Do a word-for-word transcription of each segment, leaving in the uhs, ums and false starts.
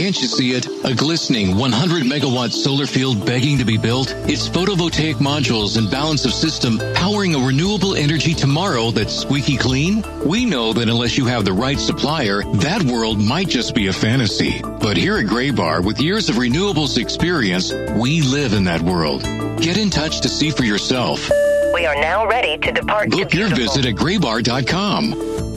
Can't you see it? A glistening one hundred megawatt solar field begging to be built? It's photovoltaic modules and balance of system powering a renewable energy tomorrow that's squeaky clean? We know that unless you have the right supplier, that world might just be a fantasy. But here at Graybar, with years of renewables experience, we live in that world. Get in touch to see for yourself. We are now ready to depart. Book your visit at graybar dot com.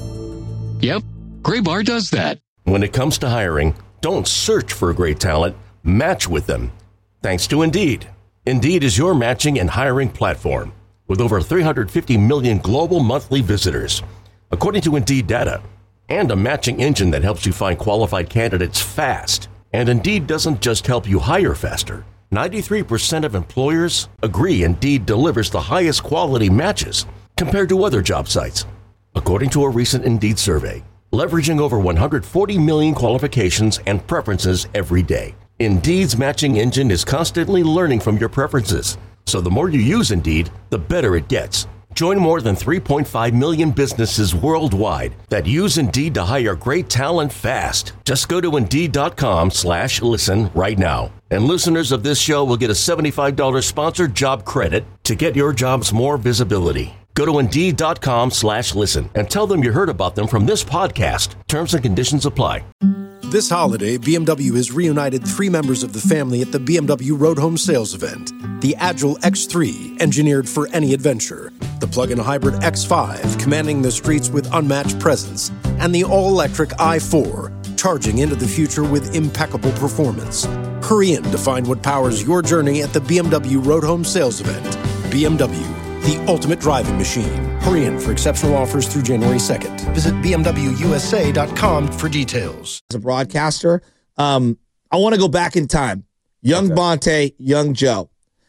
Yep, Graybar does that. When it comes to hiring, don't search for great talent, match with them. Thanks to Indeed. Indeed is your matching and hiring platform with over three hundred fifty million global monthly visitors, according to Indeed data, and a matching engine that helps you find qualified candidates fast. And Indeed doesn't just help you hire faster. ninety-three percent of employers agree Indeed delivers the highest quality matches compared to other job sites, according to a recent Indeed survey. Leveraging over one hundred forty million qualifications and preferences every day. Indeed's matching engine is constantly learning from your preferences, so the more you use Indeed, the better it gets. Join more than three point five million businesses worldwide that use Indeed to hire great talent fast. Just go to Indeed.com slash listen right now. And listeners of this show will get a seventy-five dollars sponsored job credit to get your jobs more visibility. Go to Indeed.com slash listen and tell them you heard about them from this podcast. Terms and conditions apply. This holiday, B M W has reunited three members of the family at the B M W Road Home Sales event. The Agile X three, engineered for any adventure. The plug-in hybrid X five, commanding the streets with unmatched presence. And the all-electric i four, charging into the future with impeccable performance. Hurry in to find what powers your journey at the B M W Road Home Sales event. B M W, the ultimate driving machine. Hurry in for exceptional offers through January second. Visit B M W U S A dot com for details. As a broadcaster, um, I want to go back in time. Young okay. Bonte, young Joe.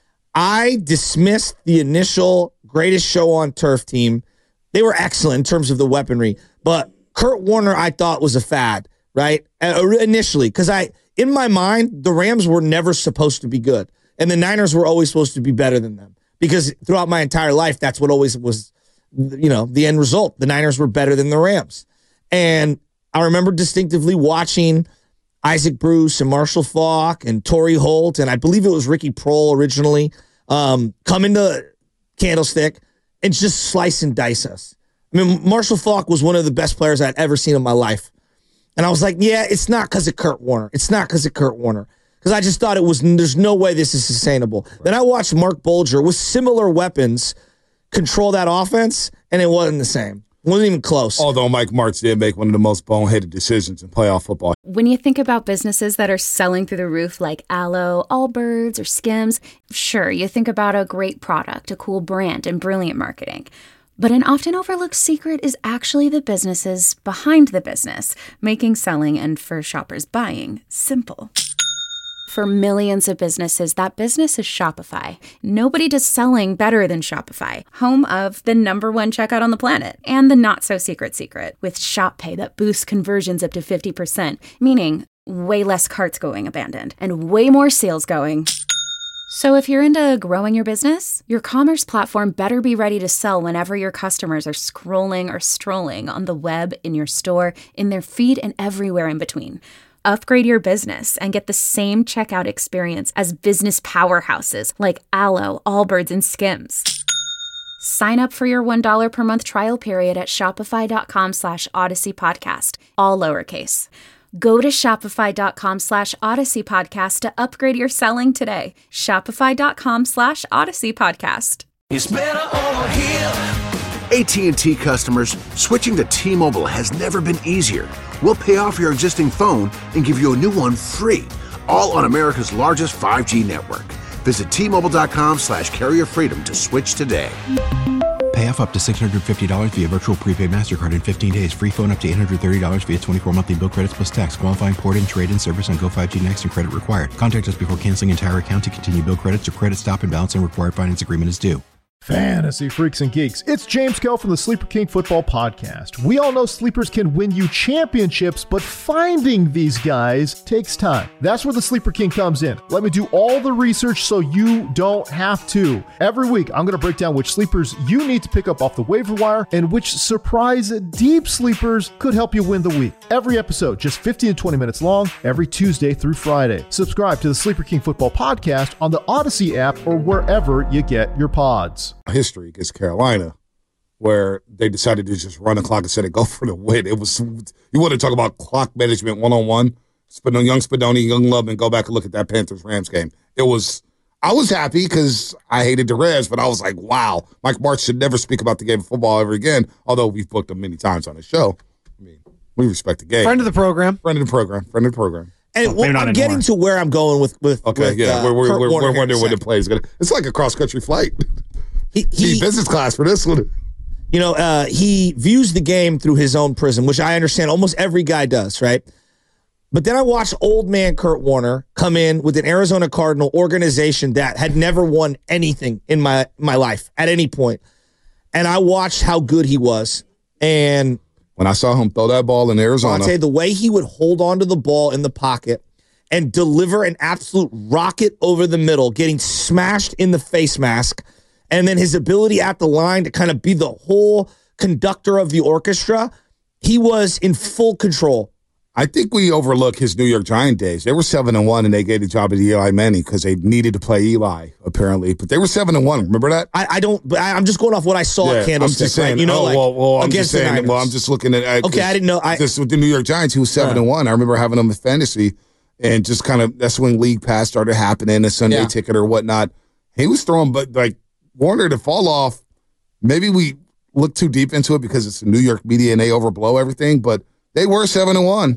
I dismissed the initial greatest show on turf team. They were excellent in terms of the weaponry, but Kurt Warner I thought was a fad, right? Uh, initially, because I, in my mind, the Rams were never supposed to be good, and the Niners were always supposed to be better than them. Because throughout my entire life, that's what always was, you know, the end result. The Niners were better than the Rams. And I remember distinctively watching Isaac Bruce and Marshall Faulk and Torrey Holt, and I believe it was Ricky Prohl originally, um, come into Candlestick and just slice and dice us. I mean, Marshall Faulk was one of the best players I'd ever seen in my life. And I was like, yeah, it's not because of Kurt Warner. It's not because of Kurt Warner. Because I just thought it was, there's no way this is sustainable. Right. Then I watched Mark Bulger with similar weapons control that offense, and it wasn't the same. It wasn't even close. Although Mike Martz did make one of the most boneheaded decisions in playoff football. When you think about businesses that are selling through the roof like Aloe, Allbirds, or Skims, sure, you think about a great product, a cool brand, and brilliant marketing. But an often overlooked secret is actually the businesses behind the business, making selling and, for shoppers, buying simple. For millions of businesses, that business is Shopify. Nobody does selling better than Shopify, home of the number one checkout on the planet, and the not-so-secret secret, with Shop Pay that boosts conversions up to fifty percent, meaning way less carts going abandoned, and way more sales going. So if you're into growing your business, your commerce platform better be ready to sell whenever your customers are scrolling or strolling on the web, in your store, in their feed, and everywhere in between. Upgrade your business and get the same checkout experience as business powerhouses like Aloe, Allbirds, and Skims. Sign up for your one dollar per month trial period at shopify.com slash Odyssey Podcast, all lowercase. Go to shopify.com slash Odyssey Podcast to upgrade your selling today. Shopify.com slash Odyssey Podcast. It's better over here. A T and T customers, switching to T-Mobile has never been easier. We'll pay off your existing phone and give you a new one free, all on America's largest five G network. Visit T-Mobile.com slash carrier freedom to switch today. Pay off up to six hundred fifty dollars via virtual prepaid MasterCard in fifteen days. Free phone up to eight hundred thirty dollars via twenty-four monthly bill credits plus tax. Qualifying port and trade-in service on Go five G Next and credit required. Contact us before canceling entire account to continue bill credits or credit stop and balance and required finance agreement is due. Fantasy freaks and geeks, it's James Kell from the Sleeper King Football Podcast. We all know sleepers can win you championships, but finding these guys takes time. That's where the Sleeper King comes in. Let me do all the research so you don't have to. Every week, I'm going to break down which sleepers you need to pick up off the waiver wire and which surprise deep sleepers could help you win the week. Every episode, just fifteen to twenty minutes long, every Tuesday through Friday. Subscribe to the Sleeper King Football Podcast on the Odyssey app or wherever you get your pods. History against Carolina, where they decided to just run the clock instead of go for the win. It was, you want to talk about clock management one-on-one, Spino, young Spadoni, young Love, and go back and look at that Panthers-Rams game. It was, I was happy because I hated the Rams, but I was like, wow, Mike Martz should never speak about the game of football ever again, although we've booked him many times on the show. I mean, we respect the game. Friend of the program. Friend of the program. Friend of the program. And well, I'm anymore. getting to where I'm going with with Okay, with, yeah, uh, we're, we're, Kurt we're, Warner we're wondering when the play is going to, it's like a cross-country flight. He, he business class for this one. You know, uh, he views the game through his own prism, which I understand almost every guy does, right? But then I watched old man Kurt Warner come in with an Arizona Cardinal organization that had never won anything in my, my life at any point. And I watched how good he was. And when I saw him throw that ball in Arizona, Monte, the way he would hold onto the ball in the pocket and deliver an absolute rocket over the middle, getting smashed in the face mask, and then his ability at the line to kind of be the whole conductor of the orchestra, he was in full control. I think we overlook his New York Giant days. They were seven and one, and they gave the job to Eli Manning because they needed to play Eli, apparently. But they were seven and one. Remember that? I, I don't. But I, I'm just going off what I saw yeah, at Candlestick. I'm just saying. Right? You know, oh, like well, well, I'm against just saying. the Niners. Well, I'm just looking at. Uh, okay, I didn't know. I, just with the New York Giants, he was seven uh, and one. I remember having him in fantasy, and just kind of that's when League Pass started happening, a Sunday yeah. ticket or whatnot. He was throwing, but like Warner to fall off. Maybe we look too deep into it because it's the New York media and they overblow everything, but they were seven and one.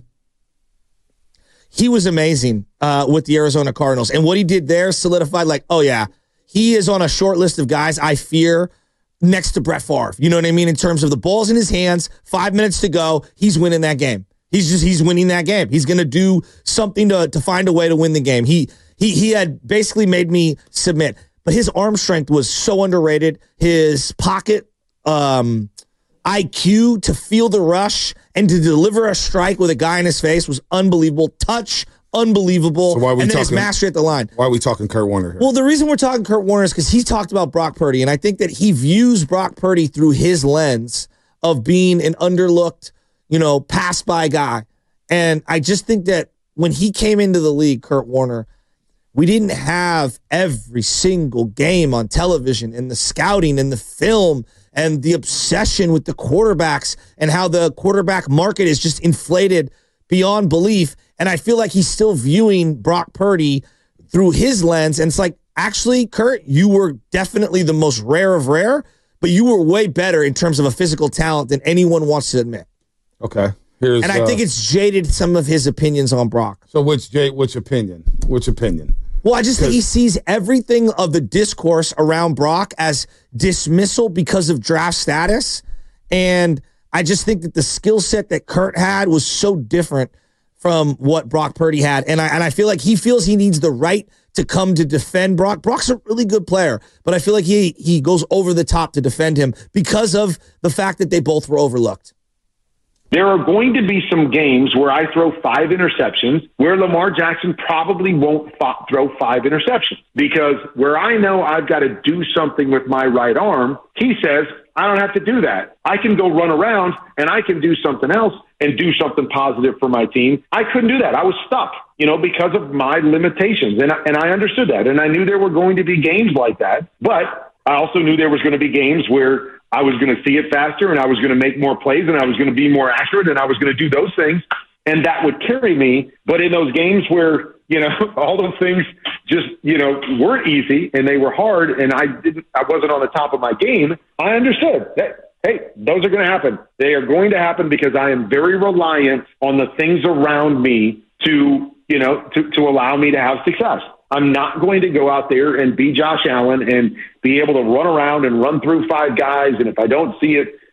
He was amazing uh, with the Arizona Cardinals. And what he did there solidified, like, oh, yeah, he is on a short list of guys I fear next to Brett Favre. You know what I mean? In terms of the ball's in his hands, five minutes to go, he's winning that game. He's just, he's winning that game. He's going to do something to to find a way to win the game. He, he, he had basically made me submit. But his arm strength was so underrated. His pocket um, I Q to feel the rush and to deliver a strike with a guy in his face was unbelievable. Touch, unbelievable. So why are we and then talking, his mastery at the line. Why are we talking Kurt Warner here? Well, the reason we're talking Kurt Warner is because he's talked about Brock Purdy, and I think that he views Brock Purdy through his lens of being an underlooked, you know, pass-by guy. And I just think that when he came into the league, Kurt Warner, we didn't have every single game on television and the scouting and the film and the obsession with the quarterbacks and how the quarterback market is just inflated beyond belief. And I feel like he's still viewing Brock Purdy through his lens. And it's like, actually, Kurt, you were definitely the most rare of rare, but you were way better in terms of a physical talent than anyone wants to admit. Okay. Here's, and I uh, think it's jaded some of his opinions on Brock. So which which opinion? Which opinion? Well, I just think he sees everything of the discourse around Brock as dismissal because of draft status. And I just think that the skill set that Kurt had was so different from what Brock Purdy had. And I and I feel like he feels he needs the right to come to defend Brock. Brock's a really good player, but I feel like he he goes over the top to defend him because of the fact that they both were overlooked. There are going to be some games where I throw five interceptions where Lamar Jackson probably won't f- throw five interceptions because where I know I've got to do something with my right arm, he says, I don't have to do that. I can go run around and I can do something else and do something positive for my team. I couldn't do that. I was stuck, you know, because of my limitations. And, and I understood that. And I knew there were going to be games like that. But I also knew there was going to be games where I was going to see it faster and I was going to make more plays and I was going to be more accurate and I was going to do those things. And that would carry me. But in those games where, you know, all those things just, you know, weren't easy and they were hard and I didn't, I wasn't on the top of my game, I understood that, hey, those are going to happen. They are going to happen because I am very reliant on the things around me to, you know, to, to allow me to have success. I'm not going to go out there and be Josh Allen and be able to run around and run through five guys. And if I don't see it,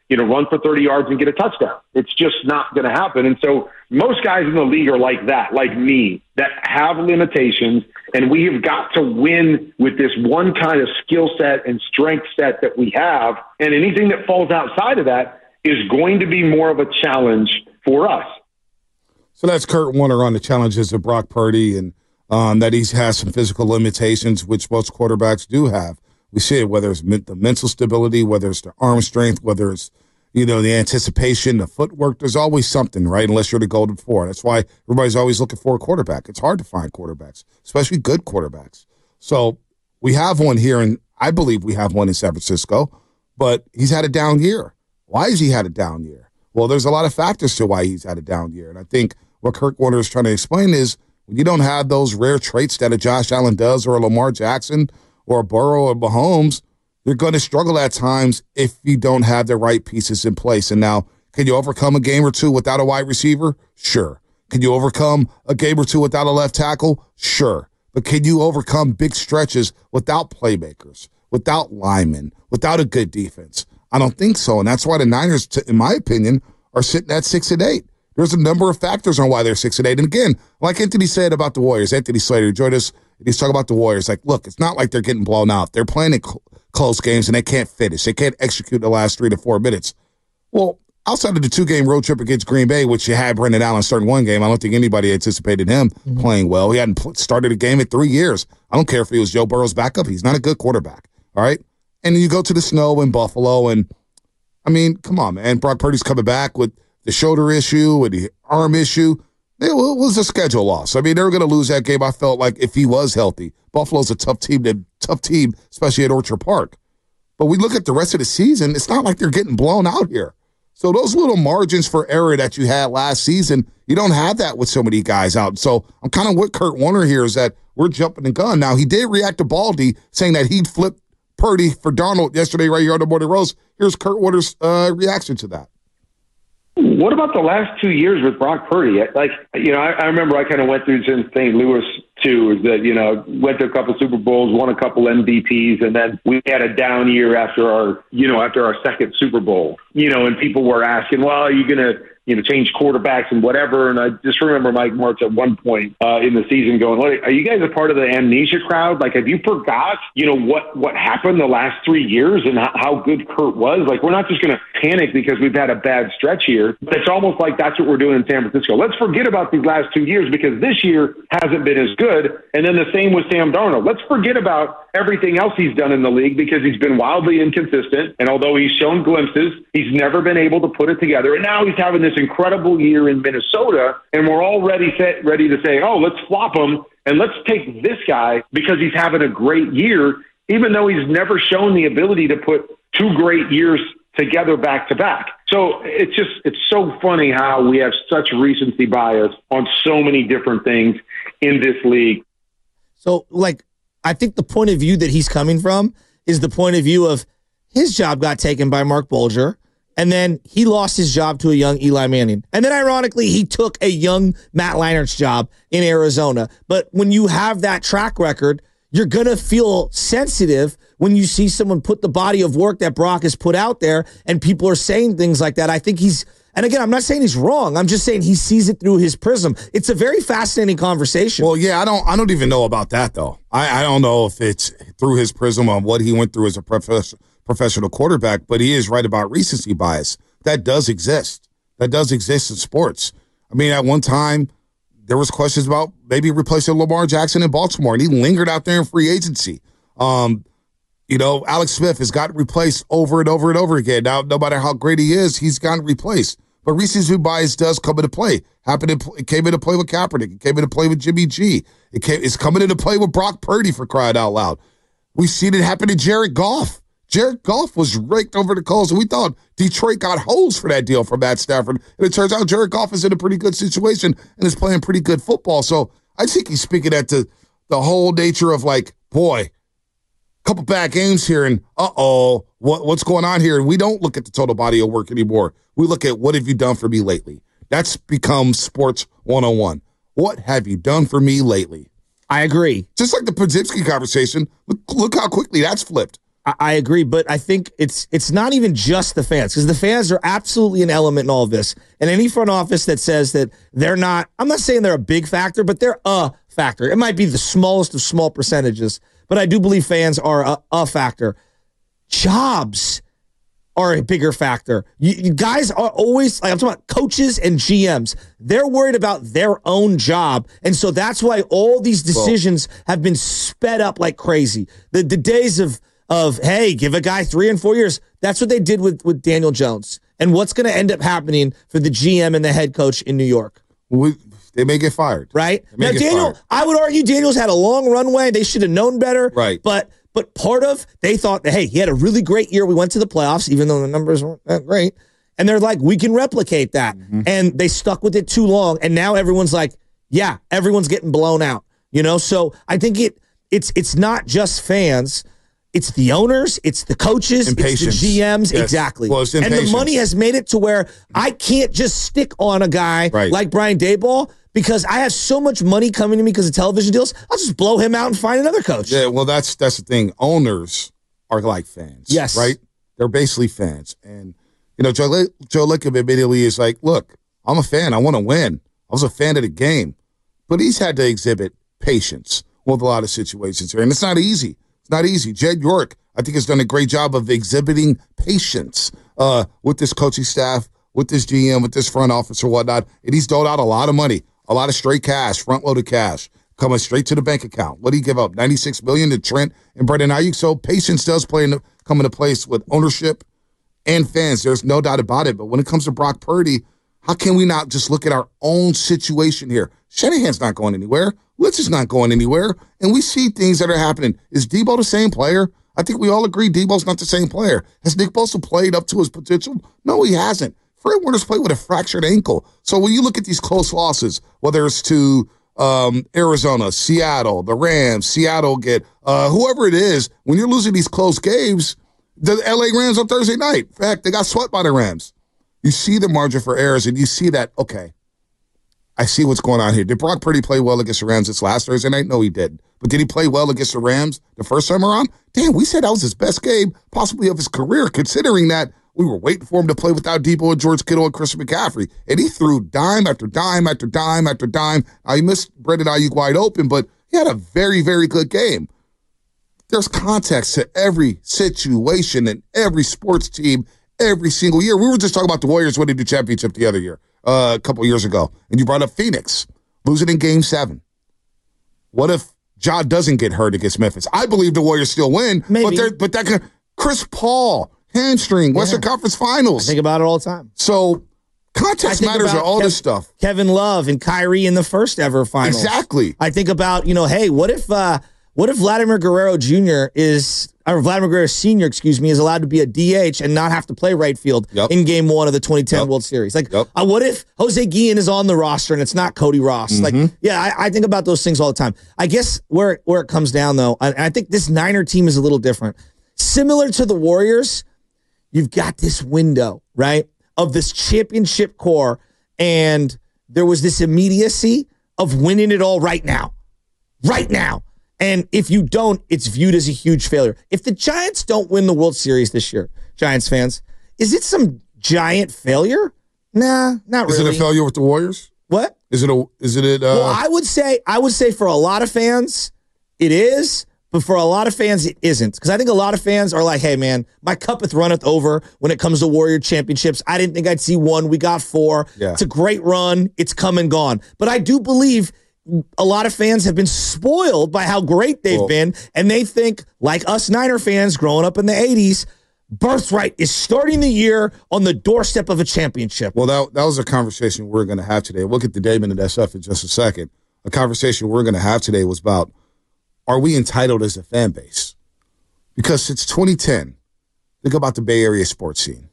you know, run for thirty yards and get a touchdown. It's just not going to happen. And so most guys in the league are like that, like me, that have limitations, and we have got to win with this one kind of skill set and strength set that we have. And anything that falls outside of that is going to be more of a challenge for us. So that's Kurt Warner on the challenges of Brock Purdy, and um, that he has some physical limitations, which most quarterbacks do have. We see it, whether it's the mental stability, whether it's the arm strength, whether it's, you know, the anticipation, the footwork. There's always something, right, unless you're the golden four. That's why everybody's always looking for a quarterback. It's hard to find quarterbacks, especially good quarterbacks. So we have one here, and I believe we have one in San Francisco, but he's had a down year. Why has he had a down year? Well, there's a lot of factors to why he's had a down year, and I think what Kurt Warner is trying to explain is when you don't have those rare traits that a Josh Allen does or a Lamar Jackson or a Burrow or Mahomes, you're going to struggle at times if you don't have the right pieces in place. And now, can you overcome a game or two without a wide receiver? Sure. Can you overcome a game or two without a left tackle? Sure. But can you overcome big stretches without playmakers, without linemen, without a good defense? I don't think so. And that's why the Niners, in my opinion, are sitting at six and eight. There's a number of factors on why they're six and eight. And again, like Anthony said about the Warriors, Anthony Slater joined us, and he's talking about the Warriors. Like, look, it's not like they're getting blown out. They're playing in cl- close games, and they can't finish. They can't execute the last three to four minutes. Well, outside of the two-game road trip against Green Bay, which you had Brendan Allen starting one game, I don't think anybody anticipated him mm-hmm. playing well. He hadn't pl- started a game in three years. I don't care if he was Joe Burrow's backup. He's not a good quarterback, all right? And you go to the snow in Buffalo, and, I mean, come on, man. Brock Purdy's coming back with the shoulder issue, with the arm issue. It was a schedule loss. I mean, they were going to lose that game, I felt like, if he was healthy. Buffalo's a tough team, to, tough team, especially at Orchard Park. But we look at the rest of the season, it's not like they're getting blown out here. So those little margins for error that you had last season, you don't have that with so many guys out. So I'm kind of with Kurt Warner here is that we're jumping the gun. Now, he did react to Baldy saying that he'd flip Purdy for Darnold yesterday right here on the Morning Roast. Here's Kurt Warner's uh, reaction to that. What about the last two years with Brock Purdy? Like, you know, I, I remember I kind of went through in Saint Louis, too, is that, you know, went to a couple Super Bowls, won a couple M V Ps, and then we had a down year after our, you know, after our second Super Bowl, you know, and people were asking, well, are you going to, you know, change quarterbacks and whatever. And I just remember Mike Martz at one point uh, in the season going, what, are you guys a part of the amnesia crowd? Like, have you forgot, you know, what, what happened the last three years and how, how good Kurt was? Like, we're not just going to panic because we've had a bad stretch here, but it's almost like that's what we're doing in San Francisco. Let's forget about these last two years because this year hasn't been as good. And then the same with Sam Darnold. Let's forget about everything else he's done in the league because he's been wildly inconsistent. And although he's shown glimpses, he's never been able to put it together. And now he's having this incredible year in Minnesota. And we're all ready, set, ready to say, oh, let's flop him. And let's take this guy because he's having a great year, even though he's never shown the ability to put two great years together back to back. So it's just, it's so funny how we have such recency bias on so many different things in this league. So, like, I think the point of view that he's coming from is the point of view of his job got taken by Mark Bulger, and then he lost his job to a young Eli Manning. And then, ironically, he took a young Matt Leinert's job in Arizona. But when you have that track record, you're going to feel sensitive when you see someone put the body of work that Brock has put out there and people are saying things like that. I think he's, and again, I'm not saying he's wrong. I'm just saying he sees it through his prism. It's a very fascinating conversation. Well, yeah, I don't I don't even know about that, though. I, I don't know if it's through his prism on what he went through as a prof- professional quarterback, but he is right about recency bias. That does exist. That does exist in sports. I mean, at one time, there was questions about maybe replacing Lamar Jackson in Baltimore, and he lingered out there in free agency. Um, you know, Alex Smith has gotten replaced over and over and over again. Now, no matter how great he is, he's gotten replaced. But recency bias does come into play. Happened in, it came into play with Kaepernick. It came into play with Jimmy G. It came, it's coming into play with Brock Purdy, for crying out loud. We've seen it happen to Jared Goff. Jared Goff was raked over the coals, and we thought Detroit got holes for that deal from Matt Stafford. And it turns out Jared Goff is in a pretty good situation and is playing pretty good football. So I think he's speaking at the, the whole nature of, like, boy, a couple bad games here, and uh-oh, what, what's going on here? And we don't look at the total body of work anymore. We look at what have you done for me lately? That's become sports one oh one. What have you done for me lately? I agree. Just like the Podziemski conversation, look, look how quickly that's flipped. I, I agree, but I think it's it's not even just the fans, because the fans are absolutely an element in all of this. And any front office that says that they're not, I'm not saying they're a big factor, but they're a factor. It might be the smallest of small percentages, but I do believe fans are a, a factor. Jobs are a bigger factor. You, you guys are always, like I'm talking about coaches and G Ms. They're worried about their own job. And so that's why all these decisions well, have been sped up like crazy. The the days of, of hey, give a guy three and four years. That's what they did with, with Daniel Jones. And what's going to end up happening for the G M and the head coach in New York? We, they may get fired. Right? Now, Daniel, fired. I would argue Daniel's had a long runway. They should have known better. Right. But But part of, they thought that, hey, he had a really great year. We went to the playoffs, even though the numbers weren't that great. And they're like, we can replicate that. Mm-hmm. And they stuck with it too long. And now everyone's like, yeah, everyone's getting blown out. You know, so I think it it's it's not just fans. It's the owners, it's the coaches, impatience. It's the G Ms. Yes. Exactly. Well, it's and impatience. the money has made it to where I can't just stick on a guy right. like Brian Daboll, because I have so much money coming to me because of television deals. I'll just blow him out and find another coach. Yeah, well, that's that's the thing. Owners are like fans. Yes. Right? They're basically fans. And, you know, Joe, Le- Joe Lickham immediately is like, look, I'm a fan. I want to win. I was a fan of the game. But he's had to exhibit patience with a lot of situations here. And it's not easy. It's not easy. Jed York, I think, has done a great job of exhibiting patience uh, with this coaching staff, with this G M, with this front office or whatnot. And he's doled out a lot of money. A lot of straight cash, front-loaded cash, coming straight to the bank account. What do you give up? ninety-six million dollars to Trent and Brandon Ayuk. So patience does play in, come into place with ownership and fans. There's no doubt about it. But when it comes to Brock Purdy, how can we not just look at our own situation here? Shanahan's not going anywhere. Litz is not going anywhere. And we see things that are happening. Is Debo the same player? I think we all agree Debo's not the same player. Has Nick Bosa played up to his potential? No, he hasn't. Fred Warner's played with a fractured ankle. So when you look at these close losses, whether it's to um, Arizona, Seattle, the Rams, Seattle get uh, whoever it is, when you're losing these close games, the L A Rams on Thursday night, in fact, they got swept by the Rams. You see the margin for errors, and you see that, okay, I see what's going on here. Did Brock Purdy play well against the Rams this last Thursday night? No, he didn't. But did he play well against the Rams the first time around? Damn, we said that was his best game, possibly of his career, considering that we were waiting for him to play without Debo and George Kittle and Christian McCaffrey. And he threw dime after dime after dime after dime. Now, he missed Brandon Ayuk wide open, but he had a very, very good game. There's context to every situation and every sports team every single year. We were just talking about the Warriors winning the championship the other year, uh, a couple years ago. And you brought up Phoenix, losing in game seven. What if Ja doesn't get hurt against Memphis? I believe the Warriors still win. Maybe. But, they're, but that can, Chris Paul, hamstring, Western yeah. Conference Finals. I think about it all the time. So context matters and all Kev- this stuff. Kevin Love and Kyrie in the first ever finals. Exactly. I think about, you know, hey, what if uh, what if Vladimir Guerrero Junior is, or Vladimir Guerrero Senior, excuse me, is allowed to be a D H and not have to play right field yep. in game one of the twenty ten yep. World Series? Like, yep. uh, what if Jose Guillen is on the roster and it's not Cody Ross? Mm-hmm. Like, yeah, I, I think about those things all the time. I guess where, where it comes down, though, and I think this Niner team is a little different. Similar to the Warriors, you've got this window, right, of this championship core, and there was this immediacy of winning it all right now. Right now. And if you don't, it's viewed as a huge failure. If the Giants don't win the World Series this year, Giants fans, is it some giant failure? Nah, not is really. Is it a failure with the Warriors? What? Is it a, is it, uh, well, I would say, I would say for a lot of fans, it is. But for a lot of fans, it isn't. Because I think a lot of fans are like, hey, man, my cuppeth runneth over when it comes to Warrior championships. I didn't think I'd see one. We got four. Yeah. It's a great run. It's come and gone. But I do believe a lot of fans have been spoiled by how great they've well, been. And they think, like us Niner fans growing up in the eighties, birthright is starting the year on the doorstep of a championship. Well, that, that was a conversation we're going to have today. We'll get to Damon and S F in just a second. A conversation we're going to have today was about, are we entitled as a fan base? Because since twenty ten, think about the Bay Area sports scene.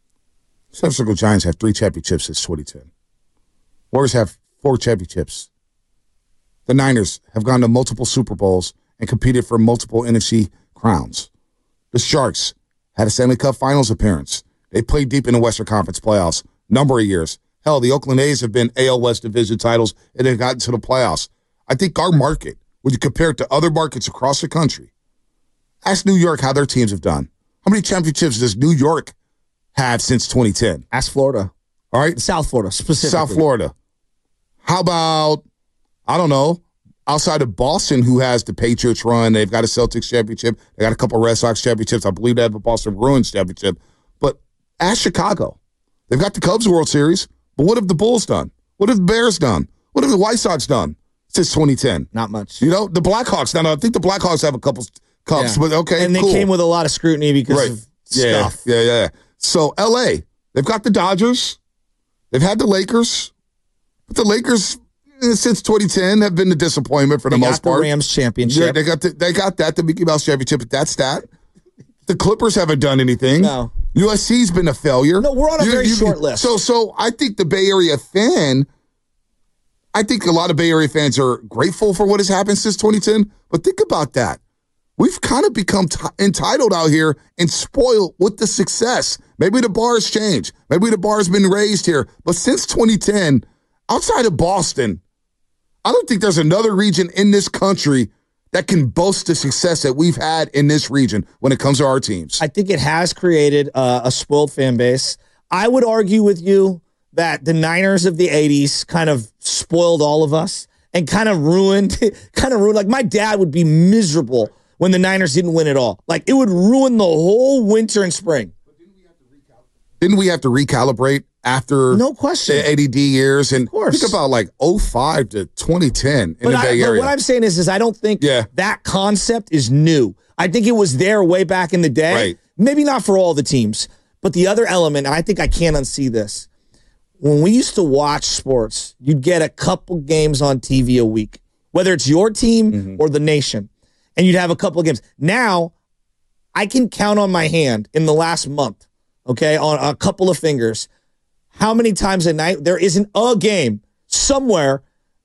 San Francisco Giants have three championships since twenty ten. Warriors have four championships. The Niners have gone to multiple Super Bowls and competed for multiple N F C crowns. The Sharks had a Stanley Cup Finals appearance. They played deep in the Western Conference playoffs number of years. Hell, the Oakland A's have been A L West division titles and they've gotten to the playoffs. I think our market, when you compare it to other markets across the country, Ask New York how their teams have done. How many championships does New York have since twenty ten? Ask Florida. All right? South Florida, specifically. South Florida. How about, I don't know, outside of Boston, who has the Patriots run? They've got a Celtics championship. They got a couple of Red Sox championships. I believe they have a Boston Bruins championship. But ask Chicago. They've got the Cubs World Series. But what have the Bulls done? What have the Bears done? What have the White Sox done since twenty ten? Not much. You know, the Blackhawks. Now, I think the Blackhawks have a couple Cups, Yeah. but okay, And they cool. came with a lot of scrutiny because Right. of Yeah, stuff. yeah, yeah. So L A, they've got the Dodgers. They've had the Lakers. But the Lakers, eh, since twenty ten, have been the disappointment for the They most got part. the Rams championship. Yeah, they got the, they got that, the Mickey Mouse championship, but that's that. The Clippers haven't done anything. No. U S C's been a failure. No, we're on a You- very you- short list. So, so I think the Bay Area fan, I think a lot of Bay Area fans are grateful for what has happened since twenty ten. But think about that. We've kind of become t- entitled out here and spoiled with the success. Maybe the bar has changed. Maybe the bar has been raised here. But since twenty ten, outside of Boston, I don't think there's another region in this country that can boast the success that we've had in this region when it comes to our teams. I think it has created uh, a spoiled fan base. I would argue with you that the Niners of the eighties kind of spoiled all of us and kind of ruined, kind of ruined. Like my dad would be miserable when the Niners didn't win at all. Like it would ruin the whole winter and spring. Didn't we have to recalibrate after no question the A D D years? And of course. think about like oh five to twenty ten in But, the I, Bay but Area. what I'm saying is, is I don't think Yeah. that concept is new. I think it was there way back in the day. Right. Maybe not for all the teams, but the other element, and I think I can't unsee this. When we used to watch sports, you'd get a couple games on T V a week, whether it's your team Mm-hmm. or the nation, and you'd have a couple of games. Now, I can count on my hand in the last month, okay, on a couple of fingers, how many times a night there isn't a game somewhere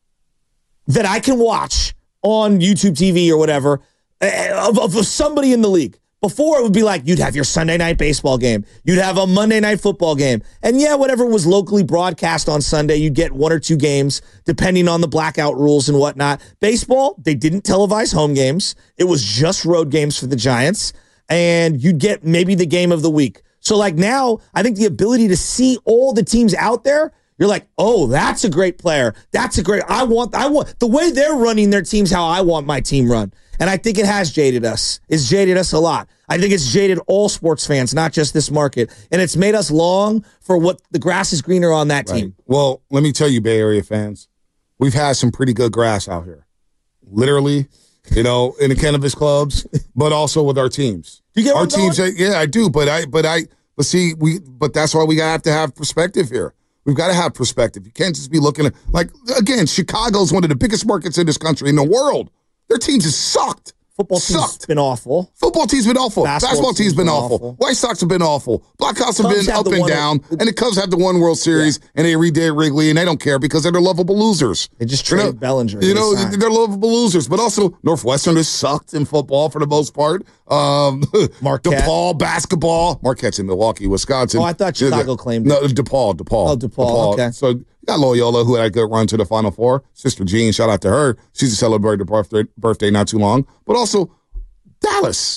that I can watch on YouTube T V or whatever uh, of, of somebody in the league. Before it would be like you'd have your Sunday night baseball game, you'd have a Monday night football game, and yeah, whatever was locally broadcast on Sunday, you'd get one or two games depending on the blackout rules and whatnot. Baseball, they didn't televise home games; it was just road games for the Giants, and you'd get maybe the game of the week. So like now, I think the ability to see all the teams out there, you're like, oh, that's a great player. That's a great, I want, I want, the way they're running their teams, how I want my team run. And I think it has jaded us. It's jaded us a lot. I think it's jaded all sports fans, not just this market. And it's made us long for what the grass is greener on that team. Well, let me tell you, Bay Area fans, we've had some pretty good grass out here. Literally, you know, in the cannabis clubs, but also with our teams. You get our what I'm teams, going? yeah, I do, but I, but I, but see, we, but that's why we gotta have to have perspective here. We've got to have perspective. You can't just be looking at, like, again, Chicago's one of the biggest markets in this country, in the world. Their teams have sucked. Football team's Sucked. been awful. Football team's been awful. Basketball Basketball, team's been, awful. awful. White Sox have been awful. Blackhawks have Cubs been have up the and one- down. And the Cubs have the one World Series, and they redid Wrigley, and they don't care because they're lovable losers. They just You know, traded Bellinger. You They know, signed. they're lovable losers. But also, Northwestern has sucked in football for the most part. Um, Marquette. DePaul basketball. Marquette's in Milwaukee, Wisconsin. Oh, I thought Chicago claimed No, it. DePaul. DePaul. Oh, DePaul, okay. So you got Loyola, who had a good run to the Final Four. Sister Jean, shout out to her. She's celebrated her birthday, birthday not too long. But also, Dallas.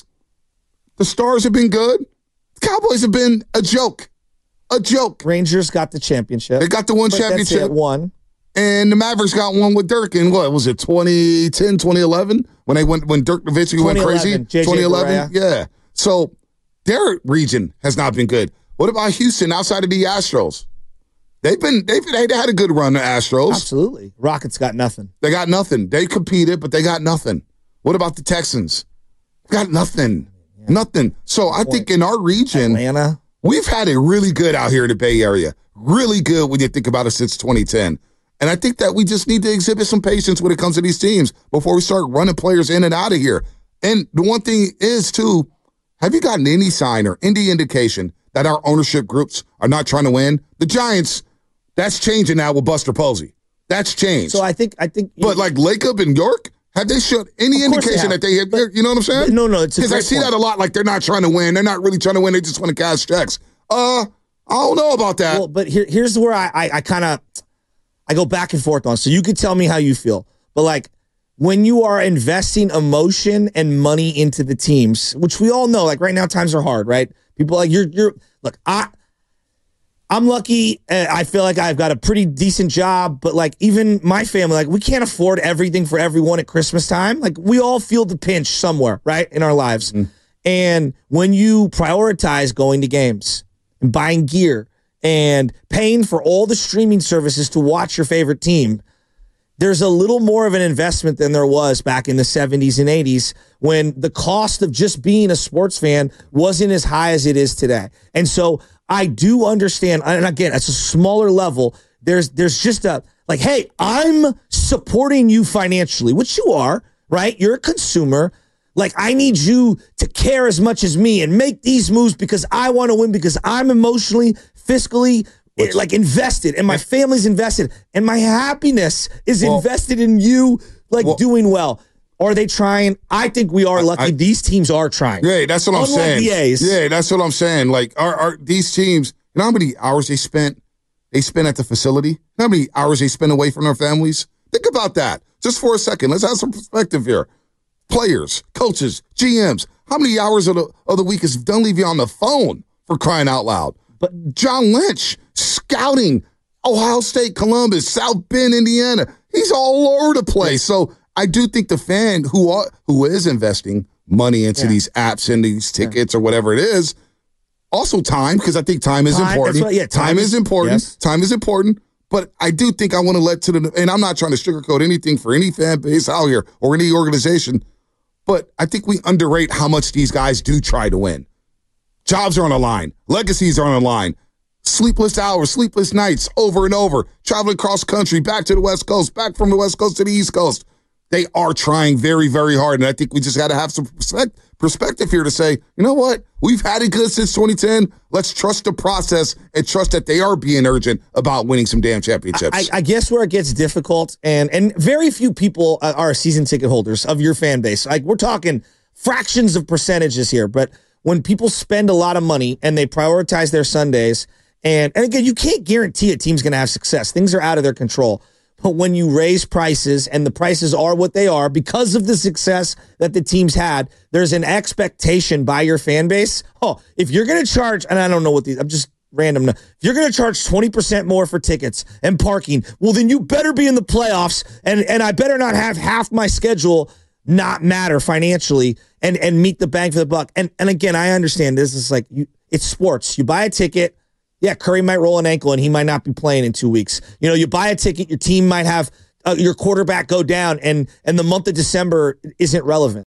The Stars have been good. The Cowboys have been a joke. A joke. Rangers got the championship. They got the one But that's championship. it, one. And the Mavericks got one with Dirk in, what, was it twenty ten, twenty eleven? When they went, when Dirk Nowitzki went crazy? twenty eleven, J J twenty eleven? Barea. Yeah. So their region has not been good. What about Houston outside of the Astros? They've been, they've they had a good run, the Astros. Absolutely. Rockets got nothing. They got nothing. They competed, but they got nothing. What about the Texans? Got nothing. Yeah. Nothing. So I think in our region, Atlanta. we've had it really good out here in the Bay Area. Really good when you think about it since twenty ten. And I think that we just need to exhibit some patience when it comes to these teams before we start running players in and out of here. And the one thing is, too, have you gotten any sign or any indication that our ownership groups are not trying to win? The Giants, that's changing now with Buster Posey. That's changed. So I think, I think, But like Lacob and York, have they showed any Of course they indication have. that they have, But- you know what I'm saying? No, no, it's a because I great see point. that a lot. Like they're not trying to win. They're not really trying to win. They just want to cash checks. Uh, I don't know about that. Well, but here, here's where I, I, I kind of, I go back and forth on. So you could tell me how you feel, but like when you are investing emotion and money into the teams, which we all know, like right now times are hard, right? People like you're you're look, I I'm lucky. Uh, I feel like I've got a pretty decent job, but like even my family, like we can't afford everything for everyone at Christmas time. Like we all feel the pinch somewhere, right, in our lives. Mm-hmm. And when you prioritize going to games and buying gear and paying for all the streaming services to watch your favorite team, there's a little more of an investment than there was back in the seventies and eighties when the cost of just being a sports fan wasn't as high as it is today. And so I do understand, and again, it's a smaller level. There's there's just a, like, hey, I'm supporting you financially, which you are, right? You're a consumer. Like, I need you to care as much as me and make these moves because I want to win, because I'm emotionally, fiscally, Which, like invested, and my family's invested, and my happiness is well, invested in you, like well, doing well. Are they trying? I think we are lucky. I, These teams are trying. Yeah, that's what I'm Unlike saying. The A's. Yeah, that's what I'm saying. Like, are, are these teams? You know how many hours they spent? They spent at the facility. You know how many hours they spent away from their families? Think about that just for a second. Let's have some perspective here. Players, coaches, G Ms. How many hours of the of the week is Dunleavy on the phone, for crying out loud? But John Lynch scouting Ohio State, Columbus, South Bend, Indiana. He's all over the place. So I do think the fan who are, who is investing money into yeah. these apps and these tickets yeah. or whatever it is, also time, because I think time is time, important. Right, yeah, time, time is, is important. Yes. Time is important. But I do think I want to let to the, and I'm not trying to sugarcoat anything for any fan base out here or any organization, but I think we underrate how much these guys do try to win. Jobs are on the line. Legacies are on the line. Sleepless hours, sleepless nights, over and over. Traveling cross country, back to the West Coast, back from the West Coast to the East Coast. They are trying very, very hard, and I think we just got to have some perspective here to say, you know what? We've had it good since twenty ten. Let's trust the process and trust that they are being urgent about winning some damn championships. I, I guess where it gets difficult, and and very few people are season ticket holders of your fan base. Like, we're talking fractions of percentages here, but when people spend a lot of money and they prioritize their Sundays, and, and again, you can't guarantee a team's going to have success. Things are out of their control. But when you raise prices and the prices are what they are because of the success that the team's had, there's an expectation by your fan base. Oh, if you're going to charge, and I don't know what these, I'm just random. If you're going to charge twenty percent more for tickets and parking, well, then you better be in the playoffs, and, and I better not have half my schedule not matter financially and, and meet the bang for the buck. And, and again, I understand this is like, you, it's sports. You buy a ticket. Yeah, Curry might roll an ankle and he might not be playing in two weeks. You know, you buy a ticket, your team might have uh, your quarterback go down, and and the month of December isn't relevant.